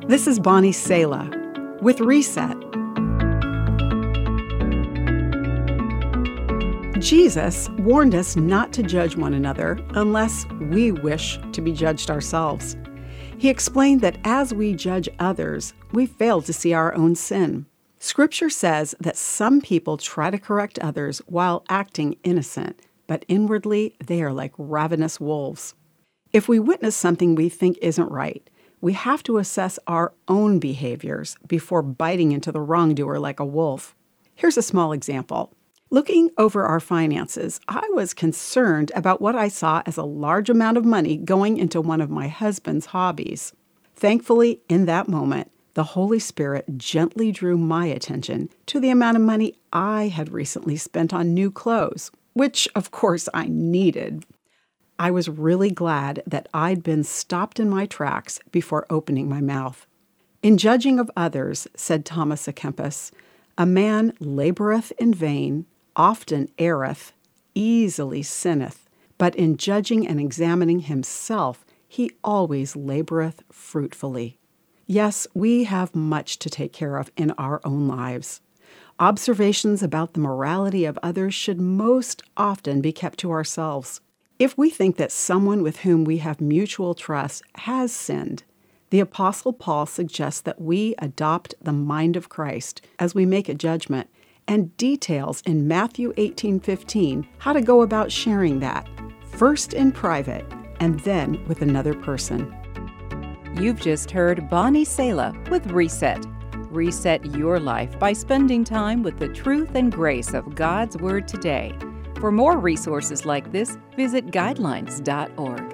This is Bonnie Sala with Reset. Jesus warned us not to judge one another unless we wish to be judged ourselves. He explained that as we judge others, we fail to see our own sin. Scripture says that some people try to correct others while acting innocent, but inwardly they are like ravenous wolves. If we witness something we think isn't right, we have to assess our own behaviors before biting into the wrongdoer like a wolf. Here's a small example. Looking over our finances, I was concerned about what I saw as a large amount of money going into one of my husband's hobbies. Thankfully, in that moment, the Holy Spirit gently drew my attention to the amount of money I had recently spent on new clothes, which, of course, I needed. I was really glad that I'd been stopped in my tracks before opening my mouth. In judging of others, said Thomas à Kempis, a man laboreth in vain, often erreth, easily sinneth, but in judging and examining himself, he always laboreth fruitfully. Yes, we have much to take care of in our own lives. Observations about the morality of others should most often be kept to ourselves. If we think that someone with whom we have mutual trust has sinned, the Apostle Paul suggests that we adopt the mind of Christ as we make a judgment, and details in Matthew 18:15 how to go about sharing that, first in private and then with another person. You've just heard Bonnie Sala with Reset. Reset your life by spending time with the truth and grace of God's Word today. For more resources like this, visit guidelines.org.